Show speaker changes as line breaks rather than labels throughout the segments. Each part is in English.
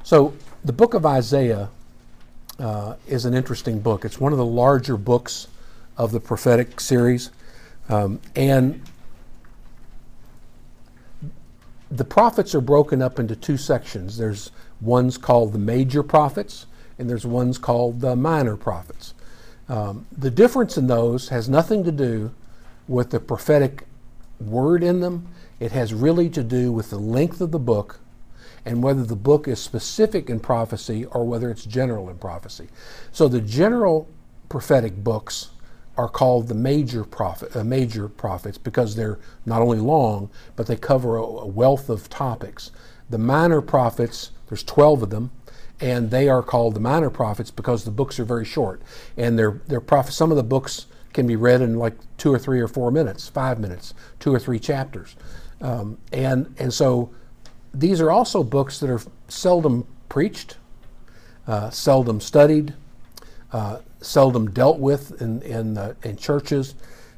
So the book of Isaiah is an interesting book. It's one of the larger books of the prophetic series. And the prophets are broken up into two sections. There's ones called the major prophets, and there's ones called the minor prophets. The difference in those has nothing to do with the prophetic word in them. It has really to do with the length of the book and whether the book is specific in prophecy or whether it's general in prophecy. So the general prophetic books are called the major prophets because they're not only long, but they cover a wealth of topics. The minor prophets, there's 12 of them, and they are called the minor prophets because the books are very short. And some of the books can be read in like 2 or 3 or 4 minutes, 5 minutes, 2 or 3 chapters. And so these are also books that are seldom preached, seldom studied, seldom dealt with in churches.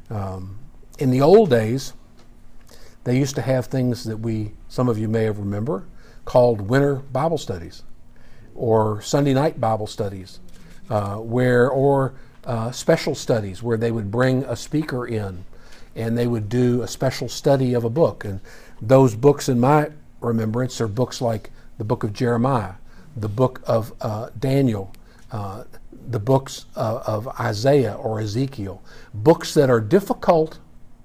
In the old days, they used to have things that some of you may have remember, called winter Bible studies or Sunday night Bible studies, or special studies where they would bring a speaker in and they would do a special study of a book. And those books in my remembrance are books like the book of Jeremiah, the book of Daniel, the books of Isaiah or Ezekiel, books that are difficult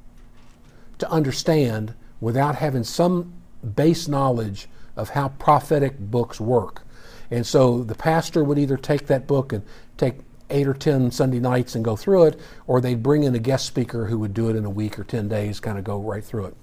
to understand without having some base knowledge of how prophetic books work. And so the pastor would either take that book and take 8 or 10 Sunday nights and go through it, or they'd bring in a guest speaker who would do it in a week or 10 days, kind of go right through it.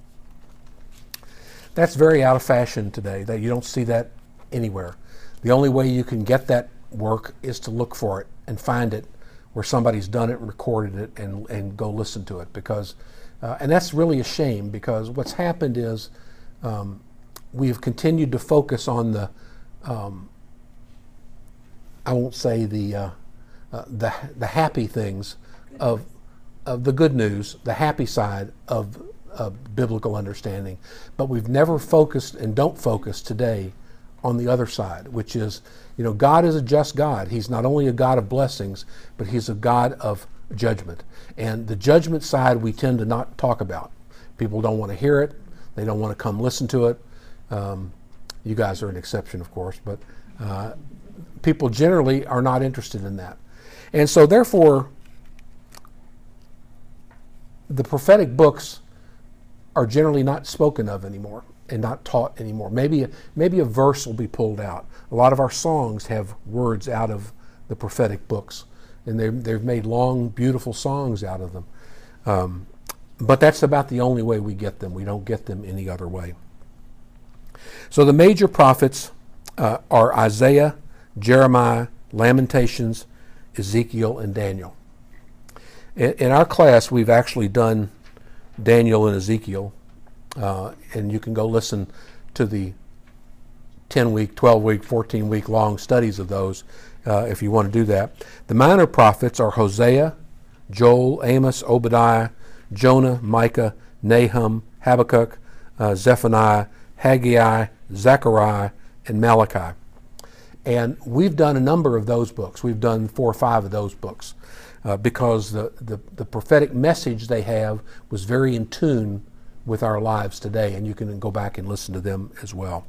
That's very out of fashion today. That you don't see that anywhere. The only way you can get that work is to look for it and find it where somebody's done it and recorded it and go listen to it. Because, and that's really a shame, because what's happened is we've continued to focus on the, I won't say the happy things of the good news, the happy side of biblical understanding, but we've never focused and don't focus today on the other side, which is, God is a just God. He's not only a God of blessings, but He's a God of judgment. And the judgment side we tend to not talk about. People don't want to hear it. They don't want to come listen to it. You guys are an exception, of course, but people generally are not interested in that. And so therefore, the prophetic books are generally not spoken of anymore and not taught anymore. Maybe a verse will be pulled out. A lot of our songs have words out of the prophetic books, and they've made long, beautiful songs out of them. But that's about the only way we get them. We don't get them any other way. So the major prophets are Isaiah, Jeremiah, Lamentations, Ezekiel, and Daniel. In our class, we've actually done Daniel and Ezekiel, and you can go listen to the 10-week, 12-week, 14-week long studies of those if you want to do that. The minor prophets are Hosea, Joel, Amos, Obadiah, Jonah, Micah, Nahum, Habakkuk, Zephaniah, Haggai, Zechariah, and Malachi. And we've done a number of those books. We've done 4 or 5 of those books because the prophetic message they have was very in tune with our lives today, and you can go back and listen to them as well.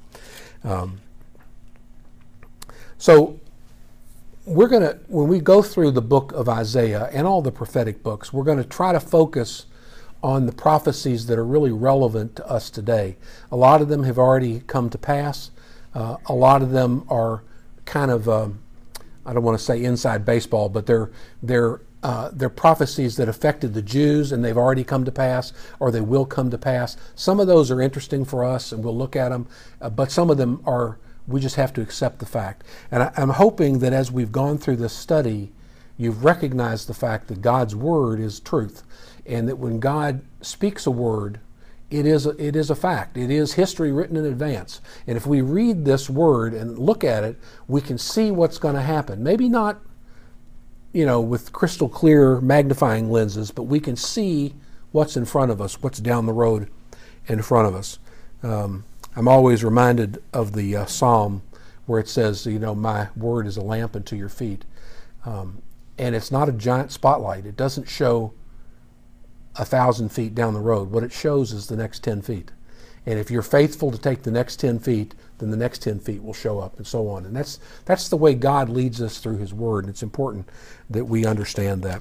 So we're going to, when we go through the book of Isaiah and all the prophetic books, we're going to try to focus on the prophecies that are really relevant to us today. A lot of them have already come to pass. A lot of them are kind of, I don't want to say inside baseball, but they're prophecies that affected the Jews and they've already come to pass, or they will come to pass. Some of those are interesting for us and we'll look at them, but some of them we just have to accept the fact. And I'm hoping that as we've gone through this study, you've recognized the fact that God's Word is truth, and that when God speaks a word, it is a fact. It is history written in advance. And if we read this word and look at it, we can see what's going to happen. Maybe not, with crystal clear magnifying lenses, but we can see what's in front of us, what's down the road in front of us. I'm always reminded of the psalm where it says, my word is a lamp unto your feet. And it's not a giant spotlight. It doesn't show 1,000 feet down the road. What it shows is the next 10 feet. And if you're faithful to take the next 10 feet, then the next 10 feet will show up, and so on. And that's the way God leads us through his word. And it's important that we understand that.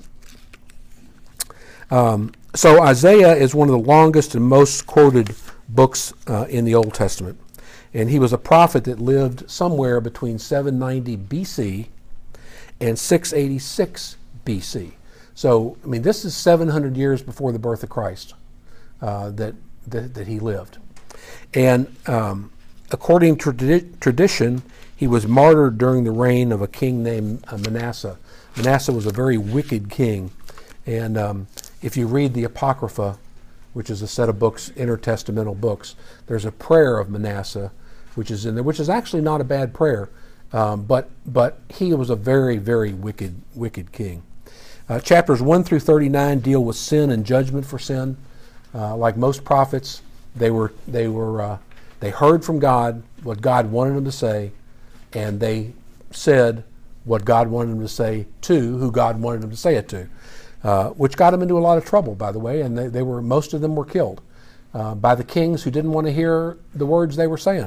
So Isaiah is one of the longest and most quoted books in the Old Testament. And he was a prophet that lived somewhere between 790 BC and 686 BC. So, this is 700 years before the birth of Christ that he lived. And according to tradition, he was martyred during the reign of a king named Manasseh. Manasseh was a very wicked king. And if you read the Apocrypha, which is a set of books, intertestamental books, there's a prayer of Manasseh, which is in there, which is actually not a bad prayer, but he was a very, very wicked king. Chapters 1 through 39 deal with sin and judgment for sin. Like most prophets, they heard from God what God wanted them to say, and they said what God wanted them to say to who God wanted them to say it to, which got them into a lot of trouble, by the way. And most of them were killed by the kings who didn't want to hear the words they were saying.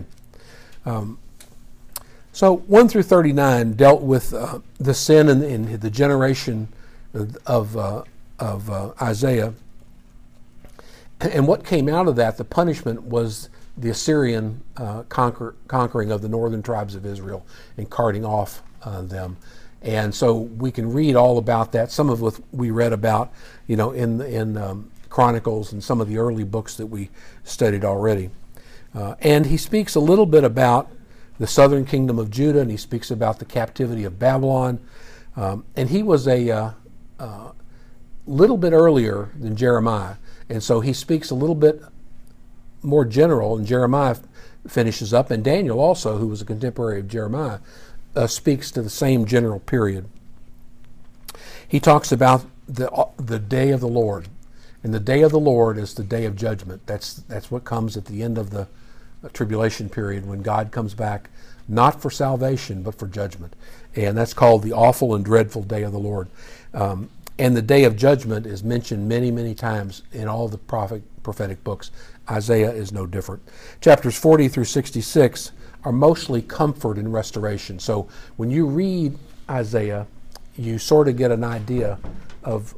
So 1 through 39 dealt with the sin in the generation of Isaiah. And what came out of that, the punishment, was the Assyrian conquering of the northern tribes of Israel and carting off them. And so we can read all about that. Some of what we read about, in Chronicles and some of the early books that we studied already. And he speaks a little bit about the southern kingdom of Judah, and he speaks about the captivity of Babylon. And he was a little bit earlier than Jeremiah. And so he speaks a little bit more general, and Jeremiah finishes up, and Daniel also, who was a contemporary of Jeremiah, speaks to the same general period. He talks about the day of the Lord, and the day of the Lord is the day of judgment. That's what comes at the end of the tribulation period, when God comes back, not for salvation, but for judgment. And that's called the awful and dreadful day of the Lord. And the day of judgment is mentioned many, many times in all the prophetic books. Isaiah is no different. Chapters 40 through 66 are mostly comfort and restoration. So when you read Isaiah, you sort of get an idea of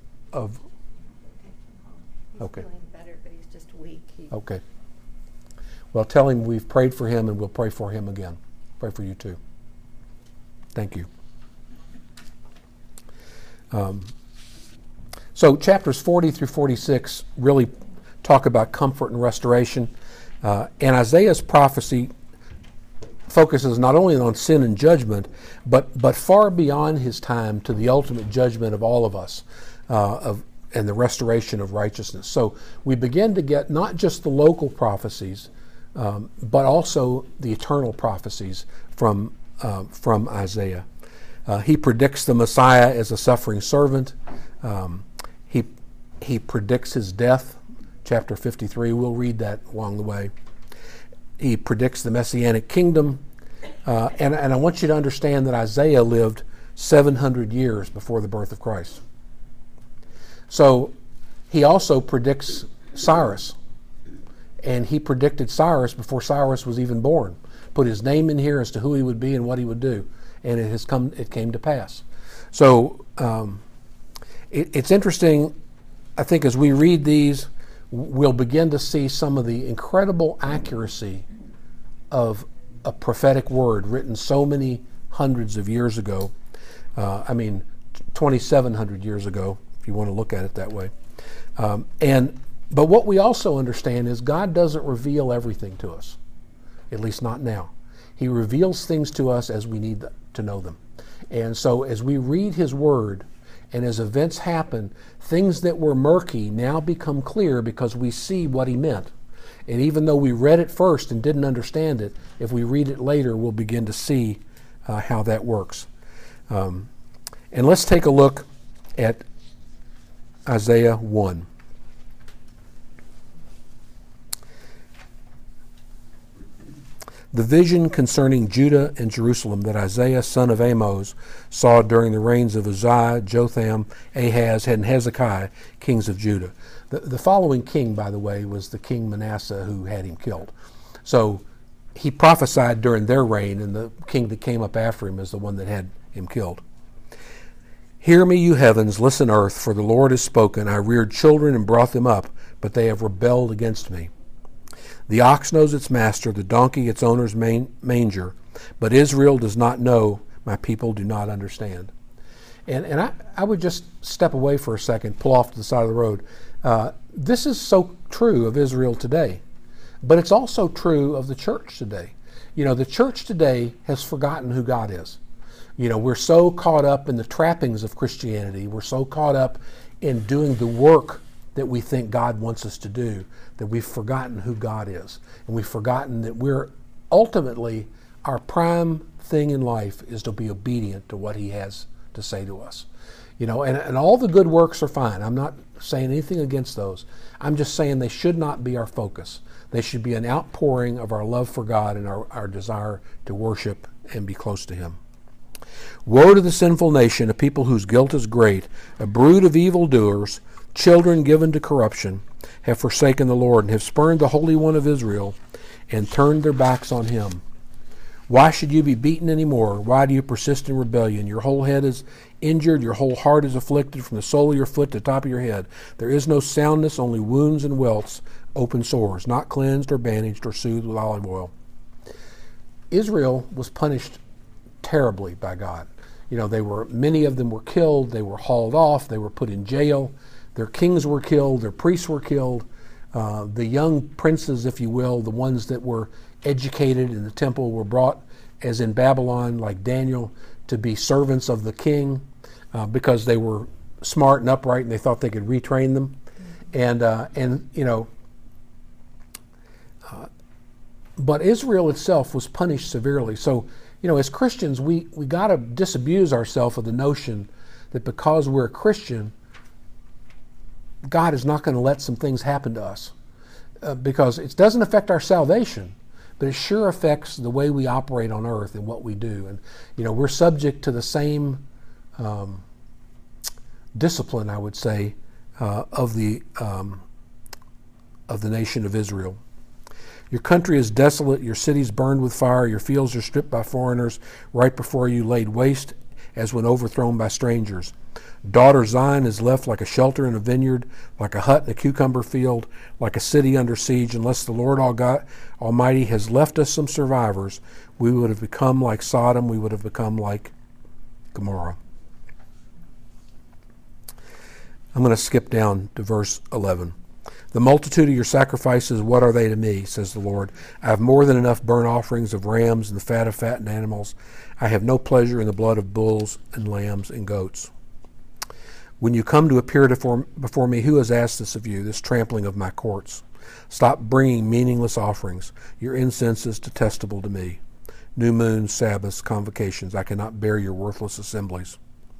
okay.
He's feeling better, but he's just weak.
Okay. Well, tell him we've prayed for him, and we'll pray for him again. Pray for you too. Thank you. So chapters 40 through 46 really talk about comfort and restoration. And Isaiah's prophecy focuses not only on sin and judgment, but far beyond his time to the ultimate judgment of all of us, and the restoration of righteousness. So we begin to get not just the local prophecies, but also the eternal prophecies from Isaiah. He predicts the Messiah as a suffering servant. He predicts his death, chapter 53. We'll read that along the way. He predicts the Messianic kingdom. And I want you to understand that Isaiah lived 700 years before the birth of Christ. So he also predicts Cyrus. And he predicted Cyrus before Cyrus was even born. Put his name in here as to who he would be and what he would do. And it came to pass. So it's interesting, I think, as we read these, we'll begin to see some of the incredible accuracy of a prophetic word written so many hundreds of years ago. 2,700 years ago, if you want to look at it that way. But what we also understand is God doesn't reveal everything to us, at least not now. He reveals things to us as we need to know them. And so as we read his word, and as events happen, things that were murky now become clear because we see what he meant. And even though we read it first and didn't understand it, if we read it later, we'll begin to see how that works. And let's take a look at Isaiah 1. The vision concerning Judah and Jerusalem that Isaiah, son of Amos, saw during the reigns of Uzziah, Jotham, Ahaz, and Hezekiah, kings of Judah. The following king, by the way, was the king Manasseh who had him killed. So he prophesied during their reign, and the king that came up after him is the one that had him killed. Hear me, you heavens, listen, earth, for the Lord has spoken. I reared children and brought them up, but they have rebelled against me. The ox knows its master, the donkey its owner's manger, but Israel does not know, my people do not understand. And I would just step away for a second, pull off to the side of the road. This is so true of Israel today, but it's also true of the church today. You know, the church today has forgotten who God is. You know, we're so caught up in the trappings of Christianity. We're so caught up in doing the work that we think God wants us to do, that we've forgotten who God is. And we've forgotten that we're ultimately, our prime thing in life is to be obedient to what He has to say to us. You know, and all the good works are fine. I'm not saying anything against those. I'm just saying they should not be our focus. They should be an outpouring of our love for God and our desire to worship and be close to Him. Woe to the sinful nation, a people whose guilt is great, a brood of evildoers, children given to corruption, have forsaken the Lord and have spurned the Holy One of Israel and turned their backs on Him. Why should you be beaten any more? Why do you persist in rebellion? Your whole head is injured, your whole heart is afflicted from the sole of your foot to the top of your head. There is no soundness, only wounds and welts, open sores, not cleansed or bandaged or soothed with olive oil. Israel was punished terribly by God. You know, many of them were killed, they were hauled off, they were put in jail. Their kings were killed, their priests were killed, the young princes, if you will, the ones that were educated in the temple were brought, as in Babylon, like Daniel, to be servants of the king because they were smart and upright and they thought they could retrain them. And you know, but Israel itself was punished severely. So, you know, as Christians, we got to disabuse ourselves of the notion that because we're a Christian, God is not going to let some things happen to us because it doesn't affect our salvation, but it sure affects the way we operate on earth and what we do. And, you know, we're subject to the same discipline, I would say, of the nation of Israel. Your country is desolate, your cities burned with fire, your fields are stripped by foreigners, right before you laid waste as when overthrown by strangers. Daughter Zion is left like a shelter in a vineyard, like a hut in a cucumber field, like a city under siege. Unless the Lord Almighty has left us some survivors, we would have become like Sodom, we would have become like Gomorrah. I'm going to skip down to verse 11. The multitude of your sacrifices, what are they to me, says the Lord? I have more than enough burnt offerings of rams and the fat of fattened animals. I have no pleasure in the blood of bulls and lambs and goats. When you come to appear before me, who has asked this of you, this trampling of my courts? Stop bringing meaningless offerings. Your incense is detestable to me. New moons, Sabbaths, convocations. I cannot bear your worthless assemblies.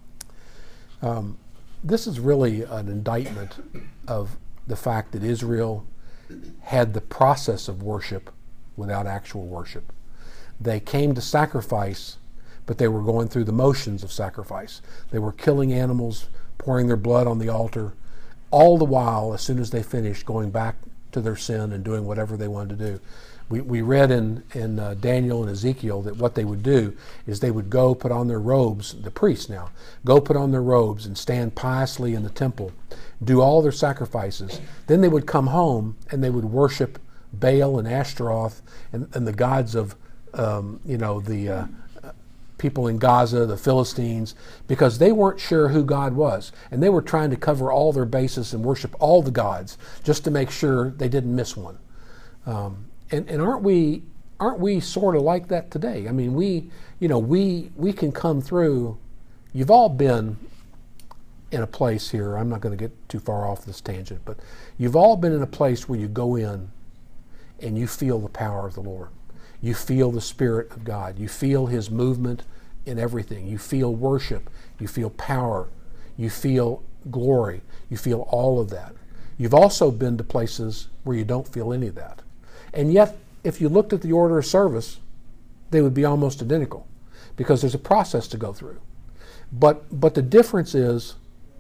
This is really an indictment of the fact that Israel had the process of worship without actual worship. They came to sacrifice, but they were going through the motions of sacrifice. They were killing animals, pouring their blood on the altar, all the while, as soon as they finished, going back to their sin and doing whatever they wanted to do. We read in Daniel and Ezekiel that what they would do is they would go put on their robes, the priests now, go put on their robes and stand piously in the temple, do all their sacrifices. Then they would come home and they would worship Baal and Ashtaroth and the gods of, the people in Gaza, the Philistines, because they weren't sure who God was. And they were trying to cover all their bases and worship all the gods just to make sure they didn't miss one. And aren't we sort of like that today? I mean, we can come through. You've all been in a place here. I'm not going to get too far off this tangent, but you've all been in a place where you go in and you feel the power of the Lord. You feel the Spirit of God. You feel His movement in everything. You feel worship. You feel power. You feel glory. You feel all of that. You've also been to places where you don't feel any of that. And yet if you looked at the order of service, they would be almost identical because there's a process to go through. But the difference is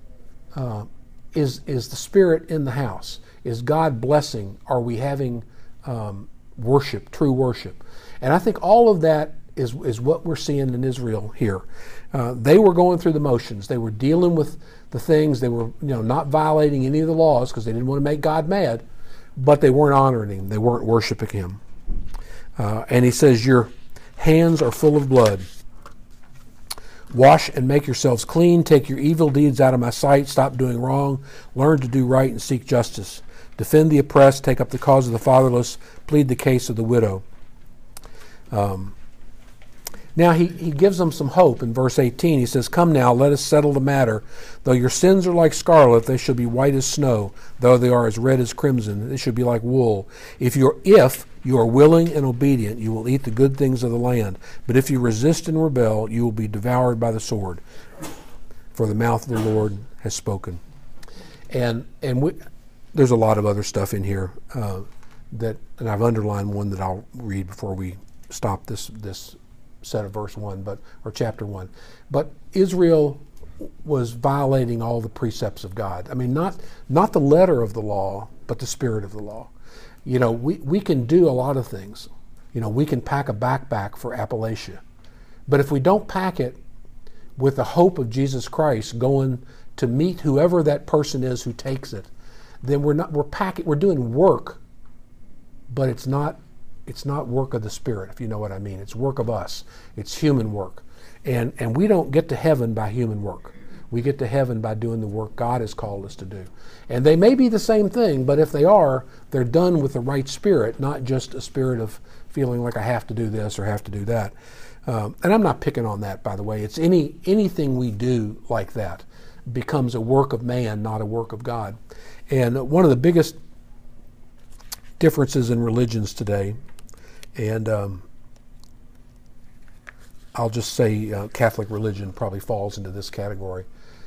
the Spirit in the house? Is God blessing? Are we having worship, true worship? And I think all of that is what we're seeing in Israel here. They were going through the motions. They were dealing with the things. They were not violating any of the laws because they didn't want to make God mad, but they weren't honoring Him. They weren't worshiping Him. And He says, your hands are full of blood. Wash and make yourselves clean. Take your evil deeds out of my sight. Stop doing wrong. Learn to do right and seek justice. Defend the oppressed. Take up the cause of the fatherless. Plead the case of the widow. Now he gives them some hope in verse 18. He says, come now, let us settle the matter. Though your sins are like scarlet, they shall be white as snow. Though they are as red as crimson, they shall be like wool. If you are willing and obedient, you will eat the good things of the land. But if you resist and rebel, you will be devoured by the sword. For the mouth of the Lord has spoken. And there's a lot of other stuff in here and I've underlined one that I'll read before we stop this set of verse 1, or chapter 1. But Israel was violating all the precepts of God. I mean, not the letter of the law, but the spirit of the law. We can do a lot of things. We can pack a backpack for Appalachia. But if we don't pack it with the hope of Jesus Christ going to meet whoever that person is who takes it, then we're doing work, but it's not work of the Spirit, if you know what I mean. It's work of us. It's human work. And we don't get to heaven by human work. We get to heaven by doing the work God has called us to do. And they may be the same thing, but if they are, they're done with the right spirit, not just a spirit of feeling like I have to do this or have to do that. And I'm not picking on that, by the way. It's anything we do like that becomes a work of man, not a work of God. And one of the biggest differences in religions today, and I'll just say Catholic religion probably falls into this category.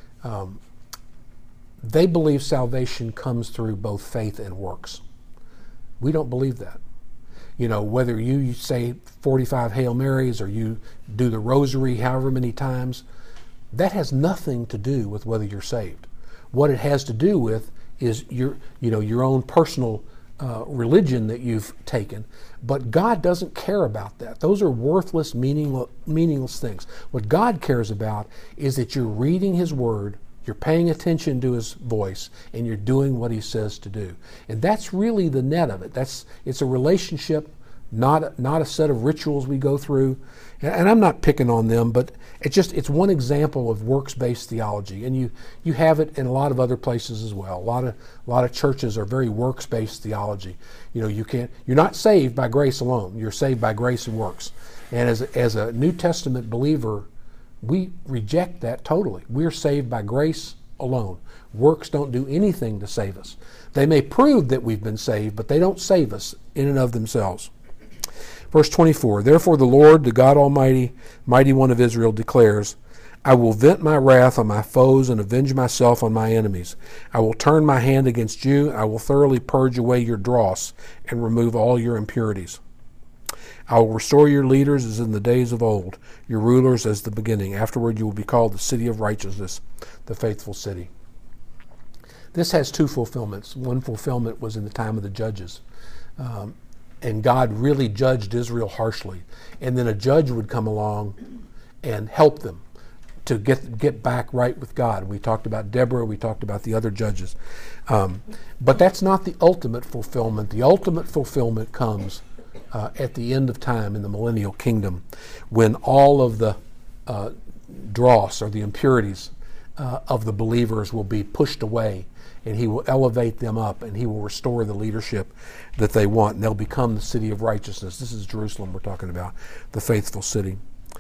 They believe salvation comes through both faith and works. We don't believe that. Whether you say 45 Hail Marys or you do the rosary however many times, that has nothing to do with whether you're saved. What it has to do with is your own personal religion that you've taken. But God doesn't care about that. Those are worthless, meaningless things. What God cares about is that you're reading His Word, you're paying attention to His voice, and you're doing what He says to do. And that's really the net of it. It's a relationship, not a set of rituals we go through. And I'm not picking on them, but it's one example of works-based theology. And you have it in a lot of other places as well. A lot of churches are very works-based theology. You're not saved by grace alone. You're saved by grace and works. And as a New Testament believer, we reject that totally. We're saved by grace alone. Works don't do anything to save us. They may prove that we've been saved, but they don't save us in and of themselves. Verse 24, therefore the Lord, the God Almighty, Mighty One of Israel, declares, I will vent my wrath on my foes and avenge myself on my enemies. I will turn my hand against you. I will thoroughly purge away your dross and remove all your impurities. I will restore your leaders as in the days of old, your rulers as the beginning. Afterward you will be called the city of righteousness, the faithful city. This has two fulfillments. One fulfillment was in the time of the judges. And God really judged Israel harshly. And then a judge would come along and help them to get back right with God. We talked about Deborah, we talked about the other judges. But that's not the ultimate fulfillment. The ultimate fulfillment comes at the end of time in the millennial kingdom, when all of the dross or the impurities of the believers will be pushed away, and He will elevate them up, and He will restore the leadership that they want, and they'll become the city of righteousness. This is Jerusalem we're talking about, the faithful city.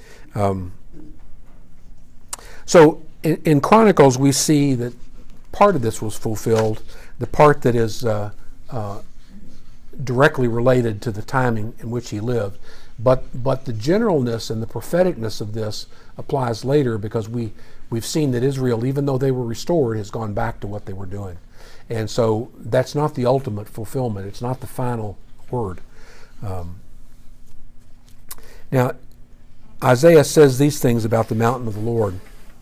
So in Chronicles we see that part of this was fulfilled, the part that is directly related to the timing in which he lived. But the generalness and the propheticness of this applies later, because we've seen that Israel, even though they were restored, has gone back to what they were doing. And so that's not the ultimate fulfillment. It's not the final word. Now, Isaiah says these things about the mountain of the Lord.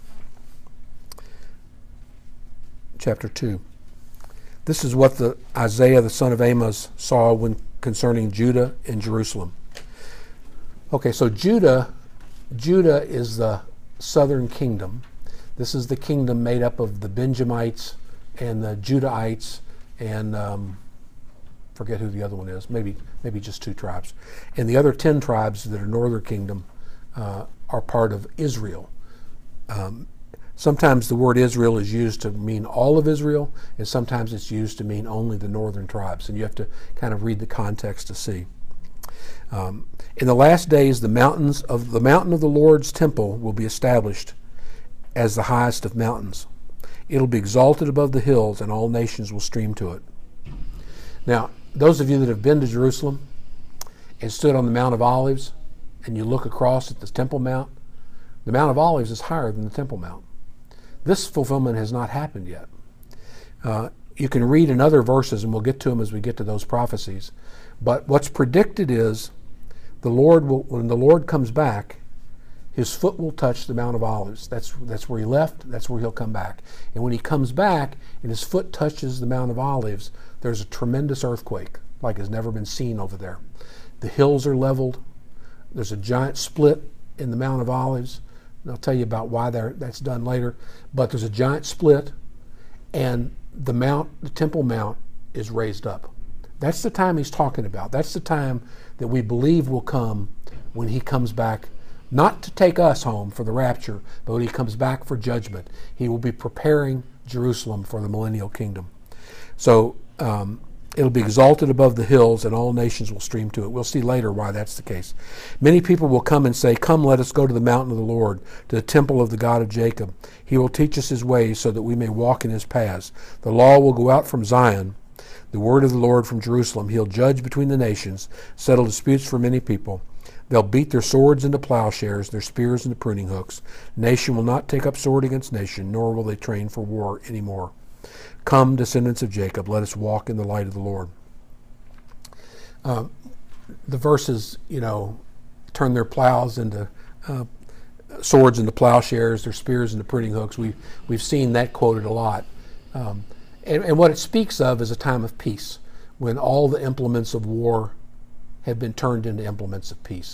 Chapter 2. This is what Isaiah the son of Amos saw when concerning Judah and Jerusalem. Okay, so Judah is the southern kingdom. This is the kingdom made up of the Benjamites and the Judahites and forget who the other one is, maybe just 2 tribes. And the other 10 tribes that are northern kingdom are part of Israel. Sometimes the word Israel is used to mean all of Israel, and sometimes it's used to mean only the northern tribes. And you have to kind of read the context to see. In the last days, the mountain of the Lord's temple will be established as the highest of mountains. It'll be exalted above the hills, and all nations will stream to it. Now, those of you that have been to Jerusalem and stood on the Mount of Olives, and you look across at the Temple Mount, the Mount of Olives is higher than the Temple Mount. This fulfillment has not happened yet. You can read in other verses, and we'll get to them as we get to those prophecies. But what's predicted is when the Lord comes back, his foot will touch the Mount of Olives. That's where he left. That's where he'll come back. And when he comes back and his foot touches the Mount of Olives, there's a tremendous earthquake like has never been seen over there. The hills are leveled. There's a giant split in the Mount of Olives. And I'll tell you about why that's done later. But there's a giant split, and the Temple Mount is raised up. That's the time he's talking about. That's the time that we believe will come when he comes back, not to take us home for the rapture, but when he comes back for judgment. He will be preparing Jerusalem for the millennial kingdom. So it'll be exalted above the hills, and all nations will stream to it. We'll see later why that's the case. Many people will come and say, "Come, let us go to the mountain of the Lord, to the temple of the God of Jacob. He will teach us his ways so that we may walk in his paths. The law will go out from Zion, the word of the Lord from Jerusalem. He'll judge between the nations, settle disputes for many people. They'll beat their swords into plowshares, their spears into pruning hooks. Nation will not take up sword against nation, nor will they train for war anymore. Come, descendants of Jacob, let us walk in the light of the Lord." The verses, turn their plows into swords into plowshares, their spears into pruning hooks. We've seen that quoted a lot. And what it speaks of is a time of peace, when all the implements of war have been turned into implements of peace,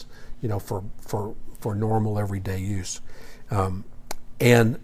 for normal everyday use. And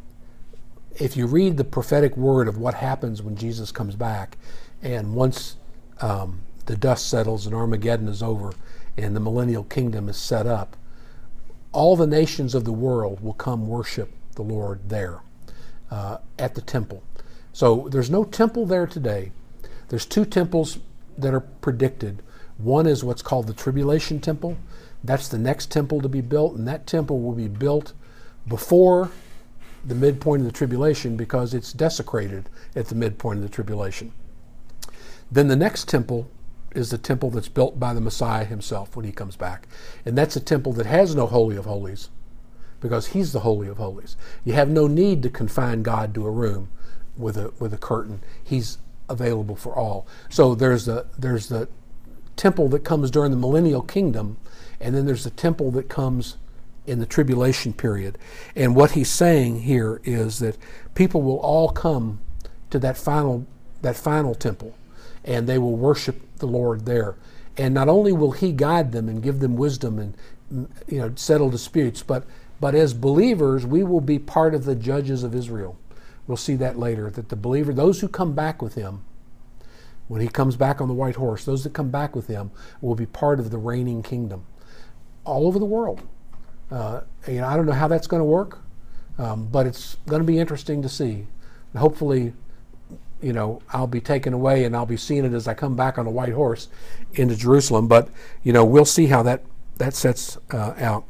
if you read the prophetic word of what happens when Jesus comes back, and once the dust settles and Armageddon is over and the millennial kingdom is set up, all the nations of the world will come worship the Lord there at the temple. So there's no temple there today. There's 2 temples that are predicted. One is what's called the Tribulation Temple. That's the next temple to be built, and that temple will be built before the midpoint of the tribulation because it's desecrated at the midpoint of the tribulation. Then the next temple is the temple that's built by the Messiah himself when he comes back. And that's a temple that has no Holy of Holies because he's the Holy of Holies. You have no need to confine God to a room with a curtain. He's available for all. So there's the temple that comes during the millennial kingdom, and then there's the temple that comes in the tribulation period. And what he's saying here is that people will all come to that final temple, and they will worship the Lord there. And not only will he guide them and give them wisdom and settle disputes, but as believers, we will be part of the judges of Israel. We'll see that later, that the believer, those who come back with him, when he comes back on the white horse, those that come back with him will be part of the reigning kingdom all over the world. I don't know how that's going to work, but it's going to be interesting to see. And hopefully, I'll be taken away and I'll be seeing it as I come back on a white horse into Jerusalem. But, we'll see how that sets out.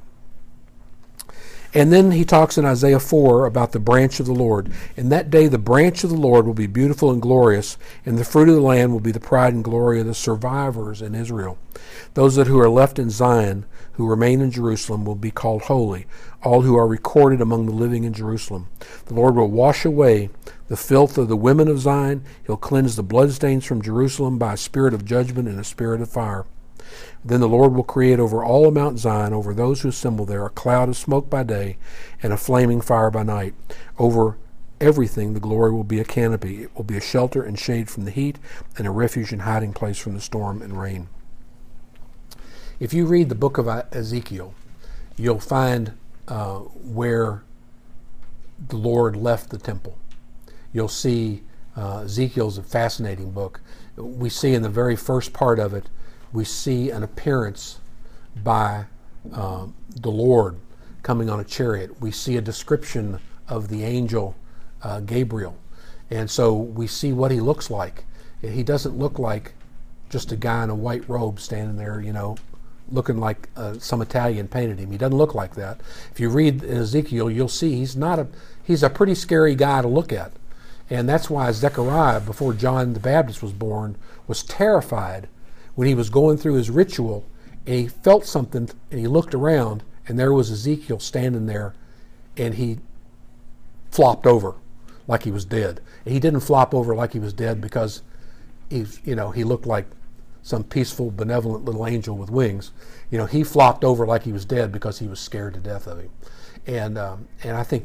And then he talks in Isaiah 4 about the branch of the Lord. In that day the branch of the Lord will be beautiful and glorious, and the fruit of the land will be the pride and glory of the survivors in Israel. Those who are left in Zion, who remain in Jerusalem, will be called holy, all who are recorded among the living in Jerusalem. The Lord will wash away the filth of the women of Zion. He'll cleanse the bloodstains from Jerusalem by a spirit of judgment and a spirit of fire. Then the Lord will create over all of Mount Zion, over those who assemble there, a cloud of smoke by day and a flaming fire by night. Over everything the glory will be a canopy. It will be a shelter and shade from the heat, and a refuge and hiding place from the storm and rain. If you read the book of Ezekiel, you'll find where the Lord left the temple. You'll see Ezekiel's a fascinating book. We see in the very first part of it, we see an appearance by the Lord coming on a chariot. We see a description of the angel Gabriel. And so we see what he looks like. He doesn't look like just a guy in a white robe standing there, looking like some Italian painted him. He doesn't look like that. If you read Ezekiel, you'll see he's a pretty scary guy to look at. And that's why Zechariah, before John the Baptist was born, was terrified when he was going through his ritual, and he felt something, and he looked around, and there was Ezekiel standing there, and he flopped over like he was dead. And he didn't flop over like he was dead because he looked like some peaceful, benevolent little angel with wings. He flopped over like he was dead because he was scared to death of him. And I think,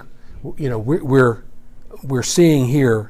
we're seeing here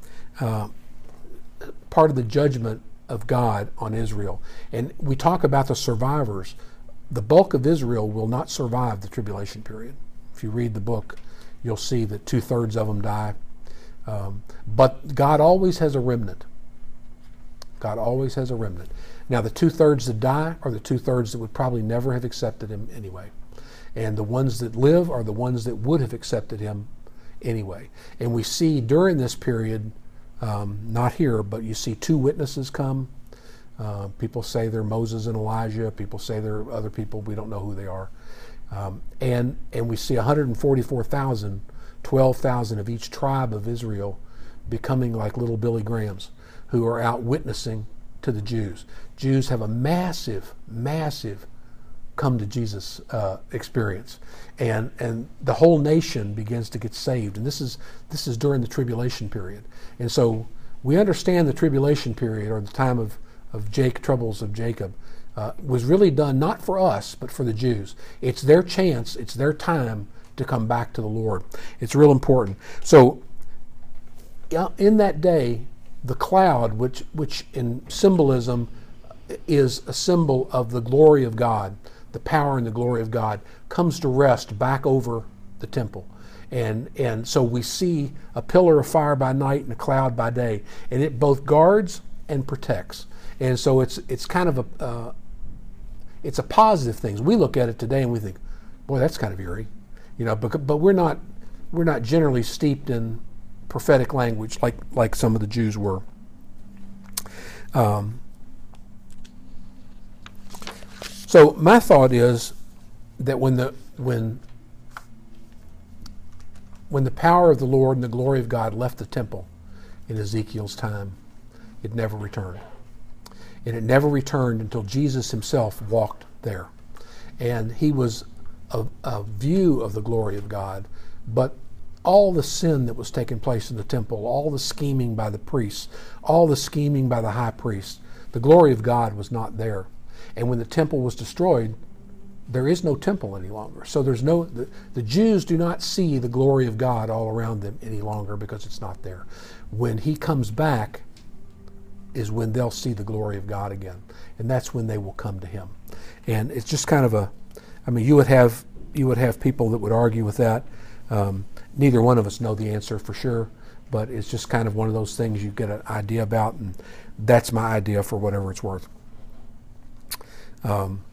part of the judgment of God on Israel. And we talk about the survivors. The bulk of Israel will not survive the tribulation period. If you read the book, you'll see that 2/3 of them die. But God always has a remnant. God always has a remnant. Now, the 2/3 that die are the 2/3 that would probably never have accepted him anyway. And the ones that live are the ones that would have accepted him anyway. And we see during this period, not here, but you see 2 witnesses come. People say they're Moses and Elijah. People say they're other people. We don't know who they are. And we see 144,000, 12,000 of each tribe of Israel becoming like little Billy Grahams who are out witnessing to the Jews. Jews have a massive, massive come to Jesus experience, and the whole nation begins to get saved. And this is during the tribulation period. And so we understand the tribulation period, or the time of troubles of Jacob, was really done not for us but for the Jews. It's their chance, it's their time to come back to the Lord. It's real important. So in that day, the cloud, which in symbolism is a symbol of the glory of God, the power and the glory of God, comes to rest back over the temple. And so we see a pillar of fire by night and a cloud by day, and it both guards and protects. And so it's kind of it's a positive thing. We look at it today and we think, boy, that's kind of eerie, but we're not generally steeped in prophetic language like some of the Jews were. So my thought is that when the power of the Lord and the glory of God left the temple in Ezekiel's time, it never returned. And it never returned until Jesus himself walked there. And he was a view of the glory of God, but all the sin that was taking place in the temple, all the scheming by the priests, all the scheming by the high priest, the glory of God was not there. And when the temple was destroyed, there is no temple any longer. So the Jews do not see the glory of God all around them any longer because it's not there. When he comes back is when they'll see the glory of God again. And that's when they will come to him. And it's just kind of you would have people that would argue with that. Neither one of us know the answer for sure, but it's just kind of one of those things you get an idea about, and that's my idea for whatever it's worth. How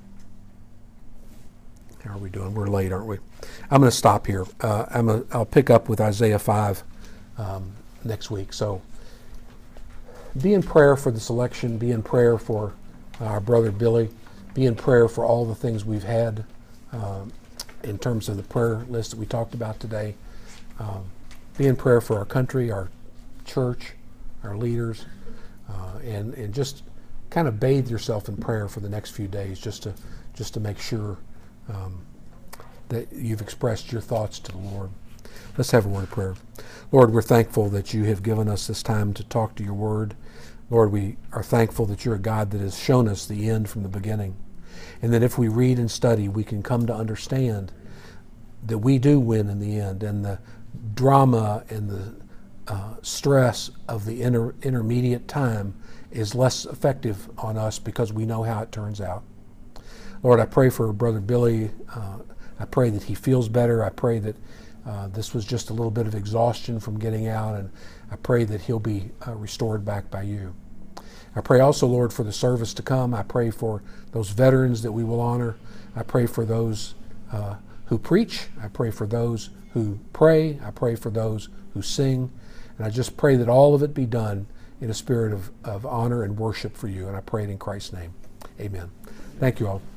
are we doing? We're late, aren't we? I'm going to stop here. I'll pick up with Isaiah 5 next week. So be in prayer for this election. Be in prayer for our brother Billy. Be in prayer for all the things we've had in terms of the prayer list that we talked about today. Be in prayer for our country, our church, our leaders, and just kind of bathe yourself in prayer for the next few days, just to make sure that you've expressed your thoughts to the Lord. Let's have a word of prayer. Lord, we're thankful that you have given us this time to talk to your word. Lord, we are thankful that you're a God that has shown us the end from the beginning. And that if we read and study, we can come to understand that we do win in the end. And the drama and the stress of the intermediate time is less effective on us because we know how it turns out. Lord, I pray for Brother Billy. I pray that he feels better. I pray that this was just a little bit of exhaustion from getting out, and I pray that he'll be restored back by you. I pray also, Lord, for the service to come. I pray for those veterans that we will honor. I pray for those who preach. I pray for those who pray. I pray for those who sing. And I just pray that all of it be done in a spirit of honor and worship for you. And I pray it in Christ's name. Amen. Thank you all.